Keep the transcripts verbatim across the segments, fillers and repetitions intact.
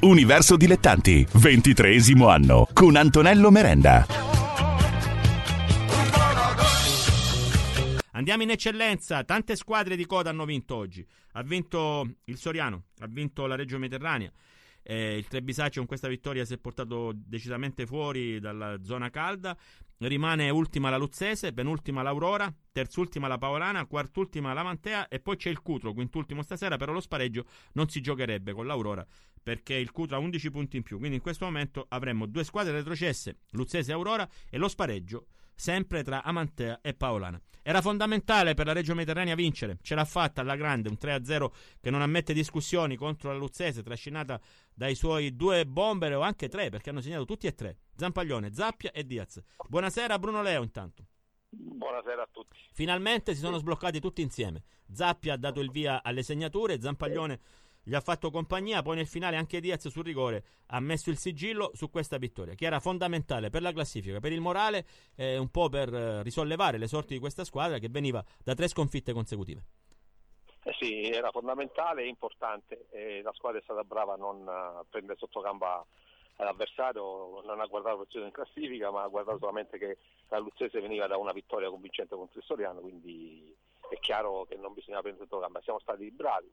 Universo Dilettanti, ventitreesimo anno, con Antonello Merenda. Andiamo in eccellenza, tante squadre di coda hanno vinto oggi. Ha vinto il Soriano, ha vinto la Reggio Mediterranea. Eh, il Trebisaccio con questa vittoria si è portato decisamente fuori dalla zona calda. Rimane ultima la Luzzese, penultima l'Aurora, terzultima la Paolana, quartultima la Mantea e poi c'è il Cutro, quintultimo stasera. Però lo spareggio non si giocherebbe con l'Aurora perché il Cutro ha undici punti in più, quindi in questo momento avremmo due squadre retrocesse, Luzzese e Aurora, e lo spareggio sempre tra Amantea e Paolana. Era fondamentale per la Reggio Mediterranea vincere, ce l'ha fatta alla grande, un tre a zero che non ammette discussioni contro la Luzzese, trascinata dai suoi due bomber, o anche tre, perché hanno segnato tutti e tre, Zampaglione, Zappia e Diaz. Buonasera Bruno Leo intanto. Buonasera a tutti. Finalmente si sono sbloccati tutti insieme. Zappia ha dato il via alle segnature, Zampaglione gli ha fatto compagnia, poi nel finale anche Diaz sul rigore ha messo il sigillo su questa vittoria, che era fondamentale per la classifica, per il morale, eh, un po' per eh, risollevare le sorti di questa squadra che veniva da tre sconfitte consecutive. Eh sì, era fondamentale e importante, e la squadra è stata brava a non uh, prendere sotto gamba l'avversario, non ha guardato la posizione in classifica, ma ha guardato solamente che la Luzzese veniva da una vittoria convincente contro il Soriano, quindi è chiaro che non bisogna prendere sotto gamba. Siamo stati bravi,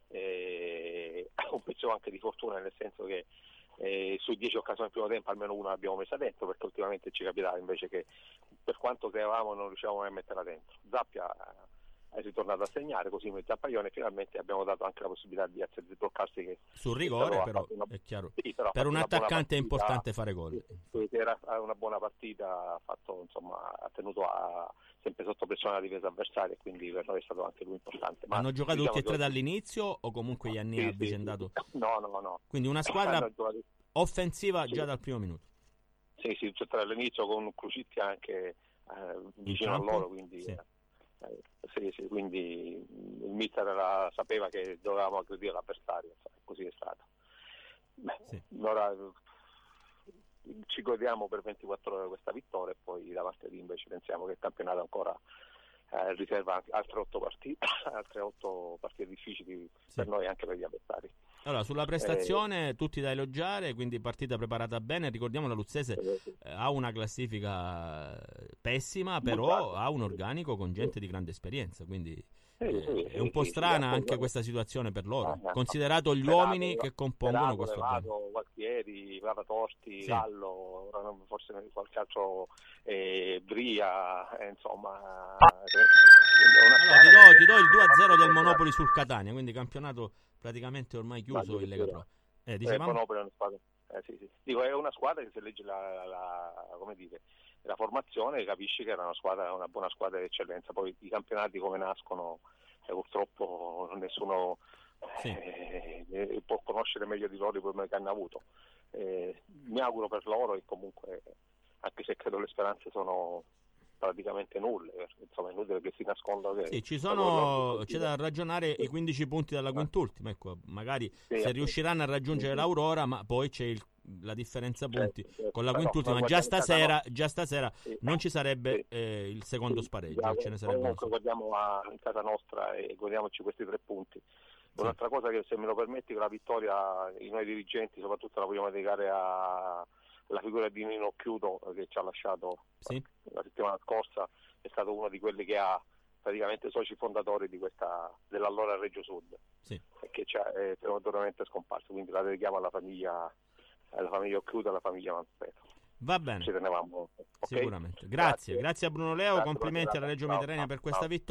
eh, un pezzo anche di fortuna, nel senso che eh, su dieci occasioni del primo tempo almeno una l'abbiamo messa dentro, perché ultimamente ci capitava invece che per quanto creavamo non riuscivamo mai a metterla dentro. Zappia è ritornato a segnare, così come Zampaglione, finalmente abbiamo dato anche la possibilità di sbloccarsi, che sul rigore, però una... è chiaro, sì, però per un attaccante partita, è importante fare gol. Sì, era una buona partita, ha fatto, insomma, ha tenuto a, sempre sotto pressione la difesa avversaria, quindi per noi è stato anche lui importante. Ma hanno giocato diciamo tutti e tre che... dall'inizio o comunque Ianni sì, ha sì, avvicendato? Sì. No, no, no. Quindi una squadra giocato... offensiva sì. già dal primo minuto. Sì, sì, tutti e tre all'inizio, con Crucitti anche eh, vicino a loro, quindi... Sì. Eh, sì, sì, quindi il mister era, sapeva che dovevamo aggredire l'avversario, così è stato. Beh, sì. Allora ci godiamo per ventiquattro ore questa vittoria, e poi da parte di invece pensiamo che il campionato ancora eh, riserva altre otto partite, altre otto partite difficili, sì, per noi e anche per gli avversari. Allora, sulla prestazione eh, tutti da elogiare, quindi partita preparata bene. Ricordiamo la Luzzese eh, ha una classifica pessima, però ha un organico con gente di grande esperienza, quindi eh, sì, è un po' sì, strana sì, anche questa situazione per loro, ah, considerato gli Perato, uomini che compongono Perato, questo organico. Gualtieri, Lava Torti, sì, Gallo, forse qualche altro eh, Bria, eh, insomma. Allora, ti do, ti do il due a zero del Monopoli sul Catania, quindi campionato praticamente ormai chiuso in Lega Pro. Eh, dicevamo? Eh, Monopoli è una squadra. Eh, sì, sì. Dico, è una squadra che se legge la, la, la, come dire, la formazione capisci che era una squadra, una buona squadra di eccellenza. Poi i campionati come nascono, eh, purtroppo nessuno sì. eh, può conoscere meglio di loro i problemi che hanno avuto. Eh, mi auguro per loro, e comunque, anche se credo le speranze sono praticamente nulle, insomma è inutile che si nasconda che sì, ci sono, c'è da ragionare i quindici punti dalla quintultima, ecco, magari sì, se riusciranno a raggiungere l'Aurora, ma poi c'è il, la differenza punti certo, certo. con la quintultima, no, già stasera, già stasera sì. non ci sarebbe sì. eh, il secondo sì. spareggio, sì. ce ne sarebbe comunque guardiamo a, in casa nostra e godiamoci questi tre punti. Sì. Un'altra cosa che, se me lo permetti, che la vittoria i noi dirigenti soprattutto la vogliamo dedicare a la figura di Nino Chiuto, che ci ha lasciato sì. la settimana scorsa, è stato uno di quelli che ha praticamente soci fondatori di questa dell'allora Reggio Sud, sì. e che ci ha, è prematuramente scomparso, quindi la dedichiamo alla famiglia alla famiglia Chiuto e alla famiglia Manfredo. Va bene, ci tenevamo, okay? Sicuramente. Grazie, grazie, grazie a Bruno Leo, grazie, complimenti alla Reggio Mediterranea per questa vittoria.